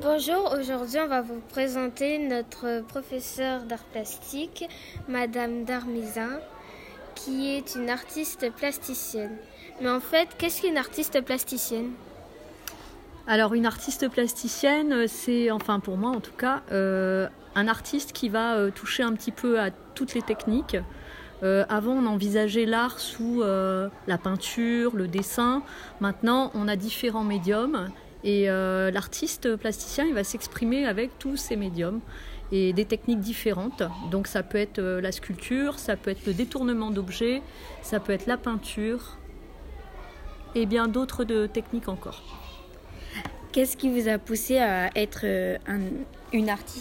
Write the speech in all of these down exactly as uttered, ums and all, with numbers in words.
Bonjour, aujourd'hui on va vous présenter notre professeure d'art plastique, Madame Darmizan, qui est une artiste plasticienne. Mais en fait, qu'est-ce qu'une artiste plasticienne ? Alors une artiste plasticienne, c'est, enfin pour moi en tout cas, euh, un artiste qui va euh, toucher un petit peu à toutes les techniques. Euh, avant, on envisageait l'art sous euh, la peinture, le dessin. Maintenant, on a différents médiums. Et euh, l'artiste plasticien, il va s'exprimer avec tous ces médiums et des techniques différentes. Donc ça peut être euh, la sculpture, ça peut être le détournement d'objets, ça peut être la peinture et bien d'autres de techniques encore. Qu'est-ce qui vous a poussé à être euh, un, une artiste ?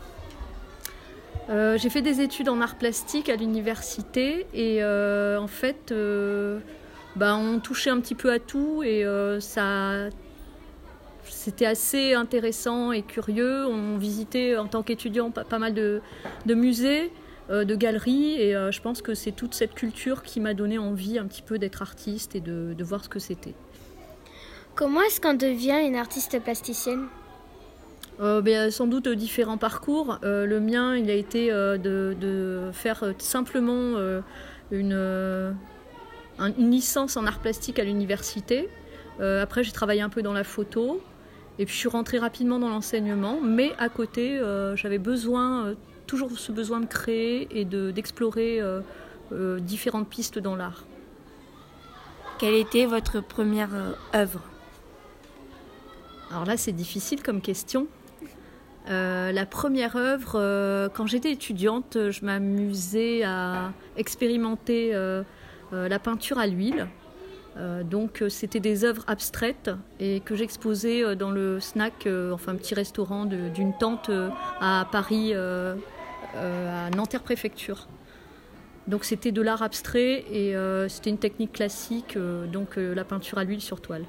euh, J'ai fait des études en art plastique à l'université et euh, en fait, euh, bah, on touchait un petit peu à tout et euh, ça... C'était assez intéressant et curieux. On visitait en tant qu'étudiant pas, pas mal de, de musées, euh, de galeries. Et euh, je pense que c'est toute cette culture qui m'a donné envie un petit peu d'être artiste et de, de voir ce que c'était. Comment est-ce qu'on devient une artiste plasticienne ? euh, ben, Sans doute différents parcours. Euh, le mien, il a été euh, de, de faire simplement euh, une, euh, une licence en art plastique à l'université. Euh, après, j'ai travaillé un peu dans la photo. Et puis je suis rentrée rapidement dans l'enseignement, mais à côté, euh, j'avais besoin, euh, toujours ce besoin de créer et de, d'explorer euh, euh, différentes pistes dans l'art. Quelle était votre première euh, œuvre ? Alors là, c'est difficile comme question. Euh, la première œuvre, euh, quand j'étais étudiante, je m'amusais à expérimenter euh, euh, la peinture à l'huile. Euh, donc euh, c'était des œuvres abstraites et que j'exposais euh, dans le snack, euh, enfin un petit restaurant de, d'une tante euh, à Paris, euh, euh, à Nanterre-Préfecture. Donc c'était de l'art abstrait et euh, c'était une technique classique, euh, donc euh, la peinture à l'huile sur toile.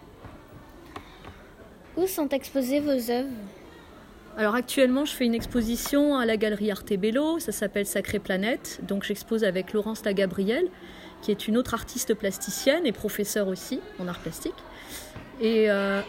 Où sont exposées vos œuvres ? Alors actuellement je fais une exposition à la galerie Arte Bello, ça s'appelle Sacrée Planète, donc j'expose avec Laurence Lagabrielle, qui est une autre artiste plasticienne et professeure aussi en art plastique. Et euh,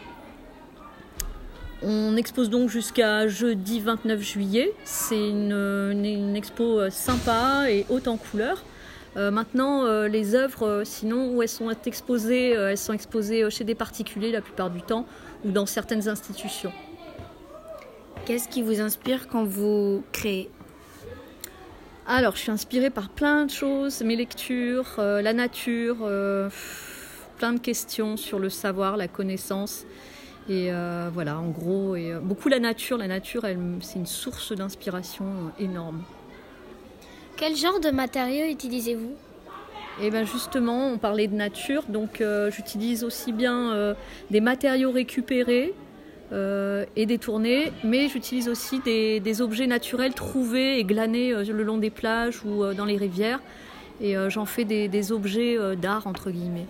on expose donc jusqu'à jeudi vingt-neuf juillet. C'est une, une, une expo sympa et haute en couleurs. Euh, maintenant, euh, les œuvres, euh, sinon, où elles sont exposées, euh, elles sont exposées chez des particuliers la plupart du temps ou dans certaines institutions. Qu'est-ce qui vous inspire quand vous créez ? Alors, je suis inspirée par plein de choses, mes lectures, euh, la nature, euh, plein de questions sur le savoir, la connaissance. Et euh, voilà, en gros, et, euh, beaucoup la nature. La nature, elle, c'est une source d'inspiration euh, énorme. Quel genre de matériaux utilisez-vous ? Et bien justement, on parlait de nature, donc euh, j'utilise aussi bien euh, des matériaux récupérés, Euh, et détournés, mais j'utilise aussi des, des objets naturels trouvés et glanés euh, le long des plages ou euh, dans les rivières, et euh, j'en fais des, des objets euh, d'art entre guillemets.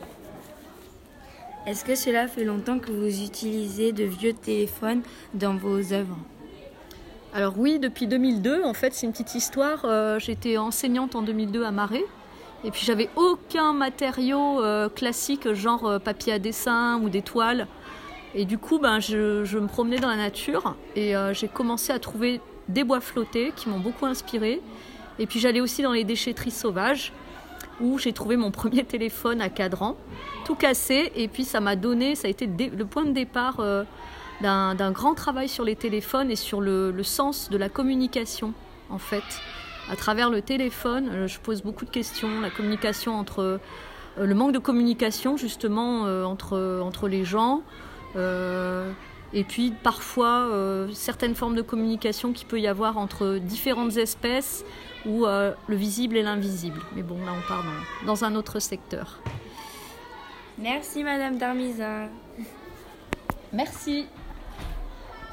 Est-ce que cela fait longtemps que vous utilisez de vieux téléphones dans vos œuvres ? Alors oui, depuis deux mille deux, en fait c'est une petite histoire, euh, j'étais enseignante en deux mille deux à Marais, et puis j'avais aucun matériau euh, classique genre euh, papier à dessin ou des toiles. Et du coup, ben, je, je me promenais dans la nature et euh, j'ai commencé à trouver des bois flottés qui m'ont beaucoup inspirée. Et puis j'allais aussi dans les déchetteries sauvages où j'ai trouvé mon premier téléphone à cadran, tout cassé. Et puis ça m'a donné, ça a été le point de départ euh, d'un, d'un grand travail sur les téléphones et sur le, le sens de la communication, en fait. À travers le téléphone, je pose beaucoup de questions, la communication entre, euh, le manque de communication justement euh, entre, entre les gens. Euh, et puis parfois euh, certaines formes de communication qu'il peut y avoir entre différentes espèces ou euh, le visible et l'invisible. Mais bon, là on part dans, dans un autre secteur. Merci Madame Darmizan. Merci.